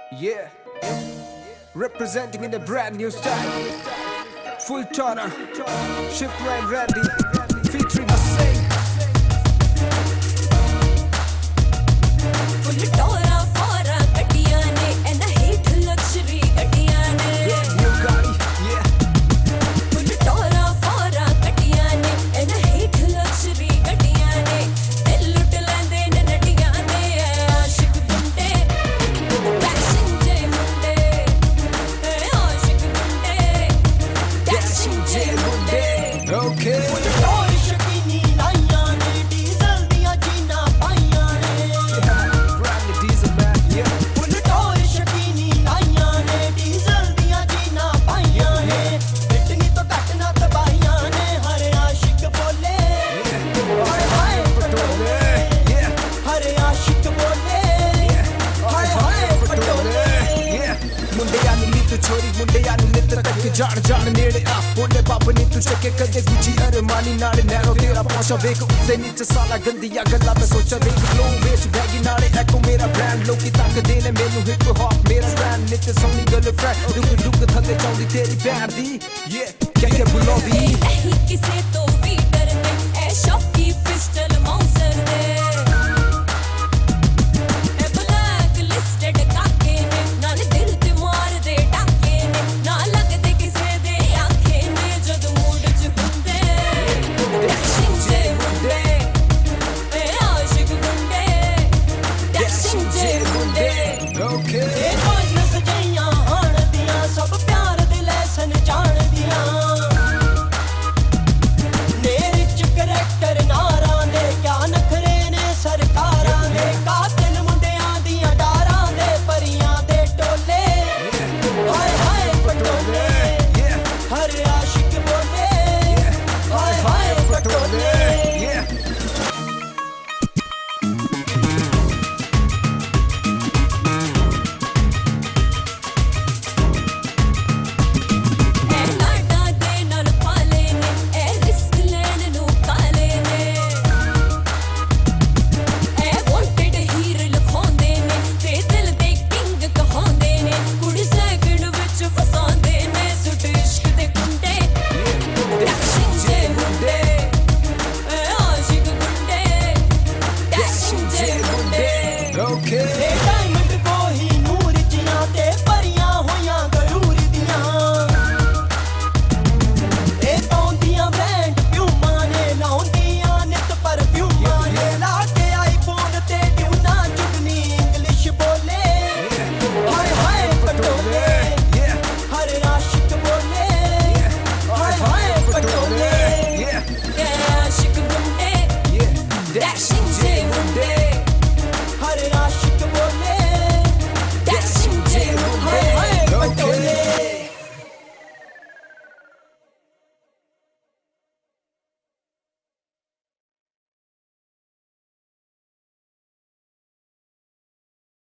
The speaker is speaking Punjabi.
Yeah, representing in a brand new style. Full Tana, Shipline Randy, featuring Hussein. Full Tana, Fara, Katiane, and the hate luxury Katiane. Brand new Gotti, yeah. Full Tana, Fara, Katiane, and the hate luxury Katiane. Lut lende ne natiyane, aashik bunde, dashing jay munde, aashik bunde, dashing jay munde. Okay. और शकीनी लाइयां ने डीजल दिया जीना पाइयां ने Brand new diesel man, yeah. Bullet और शकीनी लाइयां ने डीजल दिया जीना पाइयां ने इतनी तो कटना तबाहियां ने हर आशिक बोले हाय हाय पटोले Yeah, हर आशिक बोले हाय हाय पटोले yeah. ਮੁੰਡਿਆਂ ਨੂੰ ਨੀ ਤੂੰ ਛੋਰੀ ਮੁੰਡਿਆਂ ਨੂੰ ਨਿੱਤ ਤੱਕ ਜਾਣ ਨੇੜੇ ਆ ਬੋਲੇ ਬਾਪ ਨੀ ਤੂੰ ਚੱਕੇ ਕਦੇ ਗੁੱਚੀ ਅਰਮਾਨੀ ਨਾਲ ਨੈਰੋ ਤੇਰਾ ਪਹੁੰਚਾ ਵੇਖ ਉੱਤੇ ਨੀਚੇ ਸਾਲਾ ਗੰਦੀਆਂ ਗੱਲਾਂ ਮੈਂ ਸੋਚਾਂ ਵੇਖ ਫਲੋ ਵੇਚ ਬੈਗੀ ਨਾਲੇ ਐਕੋ ਮੇਰਾ ਬ੍ਰਾਂਡ ਲੋਕੀ ਤੱਕਦੇ ਨੇ ਮੈਨੂੰ ਹਿਪ ਹੌਪ ਮੇਰਾ ਬ੍ਰਾਂਡ ਨਿੱਤ ਸੋਹਣੀ ਗਰਲਫ੍ਰੈਂਡ ਰੁਕ ਥੱਲੇ ਚਾਉਂਦੀ ਤੇਰੀ ਭੈਣ ਦੀ yeah ਕਹਿ ਬੁਲਾਉਂਦੀ ਨਹੀਂ ਕਿਸੇ ਤੋਂ ਵੀ ਡਰਦੇ ਐ ਸ਼ੌਕੀ ਪਿਸਟਲ ਮਾਊਸਰ ਦੇ ਐ ਬਲੈਕ ਲਿਸਟਡ ਕਾਕੇ ਨੇ ਨਾਲ ਦਿਲ ਤੇ ਮਾਰਦੇ ਟਾਕੇ ਨੇ ਨਾ ਲੱਗਦੇ ਕਿਸੇ ਦੇ ਆਂਖੇ ਨੇ ਜਦ ਮੂਡ ਚ ਹੁੰਦੇ ਡੈਸ਼ਿੰਗ ਜੇ ਮੁੰਡੇ ਐ ਆਸ਼ਿਕ ਮੁੰਡੇ ਡੈਸ਼ਿੰਗ ਜੇ ਮੁੰਡੇ okay ਇਹ ਕੋਈ ਨਾ ਸਜਾਈਆਂ ਹਾਣ ਦੀਆਂ ਸਭ ਪਿਆਰ ਦੇ ਲੈਸਨ ਜਾਣਦੀਆਂ ਨੇਰੇ ਚ ਕਰੈਕਟਰ ਨਾਰਾਂ ਦੇ ਕਿਆ ਨਖਰੇ ਨੇ ਸਰਕਾਰਾਂ ਦੇ ਕਾਤਲ ਮੁੰਡਿਆਂ ਦੀਆਂ ਡਾਰਾਂ ਦੇ ਪਰੀਆਂ ਦੇ ਟੋਲੇ ਹਾਏ ਹਾਏ ਪਟੋਲੇ yeah ਹਰ ਆਸ਼ਿਕ ਬੋਲੇ ਹਾਏ ਹਾਏ ਪਟੋਲੇ yeah ਐ ਲਾਡਾ ਦੇ ਨਾਲ ਪਾਲੇ ਨੇ ਐ ਰਿਸਕ ਲੈਣ ਨੂੰ ਕਾਲੇ ਨੇ ਐ ਵਾਂਟਡ ਹੀਰ ਲਖਾਉਂਦੇ ਨੇ ਤੇ ਦਿਲ ਦੇ ਕਿੰਗ ਕਹਾਉਂਦੇ ਨੇ ਕੁੜੀ ਸੈਕਿੰਡ ਵਿੱਚ ਫਸਾਉਂਦੇ ਨੇ ਸੁੱਟ ਇਸ਼ਕ ਦੇ ਗੁੰਡੇ ਡੈਸ਼ਿੰਗ ਜੇ ਮੁੰਡੇ ਐ ਆਸ਼ਿਕ ਗੁੰਡੇ ਡੈਸ਼ਿੰਗ ਜੇ ਮੁੰਡੇ okay ਇਹ